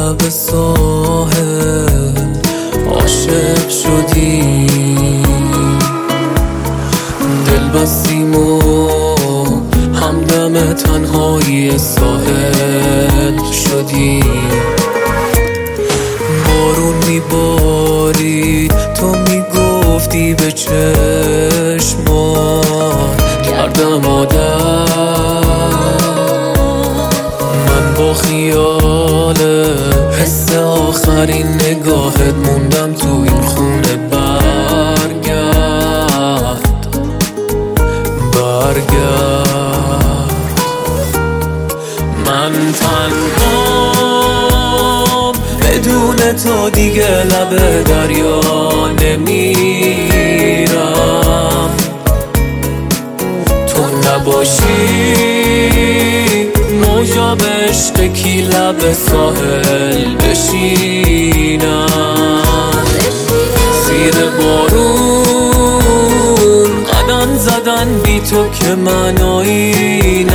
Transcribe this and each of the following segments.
لب ساحل عاشق شدی، دل بستیم و همدم تنهایی ساحل شدی. بارون میبارید تو میگفتی به چشمان کردم عادت، من با خیال حس آخرین نگاهت موندم تو این خونه. برگرد من تنهام بدون تو دیگه لب دریا نمیرم، تو نباشی موجا به عشق کی لب ساحل بشینم. زیر بارون قدم زدن بی تو که معنایی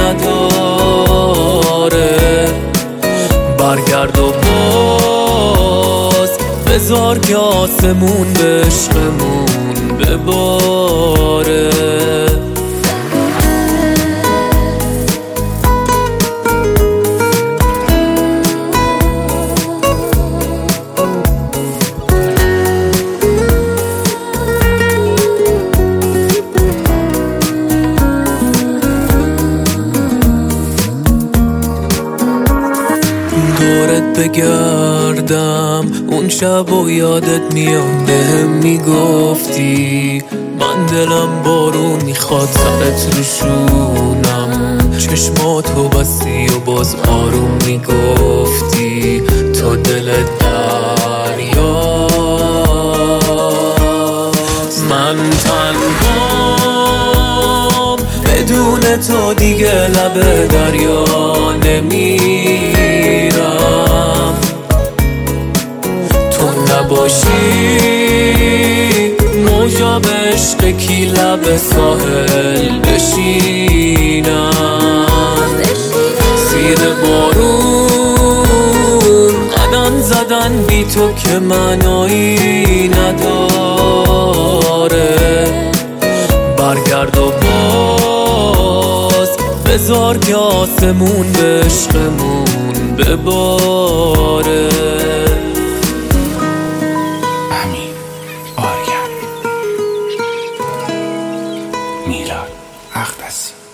نداره، برگرد و باز بذار که آسمون به عشقمون بباره. دورت بگردم اون شب و یادت میاد بهم میگفتی من دلم بارون میخواد سرت رو شونم، چشماتو بستی و باز آروم میگفتی تو دلت دریاست. من تنهام بدون تو دیگه لب دریا نمیرم، تو نباشی موجا به عشق کی لب ساحل بشینم. زیر بارون قدم زدن بی تو که معنایی نداره، برگرد و باز بذار که آسمون به عشقمون بباره. امین آرین، میلاد اقدسی.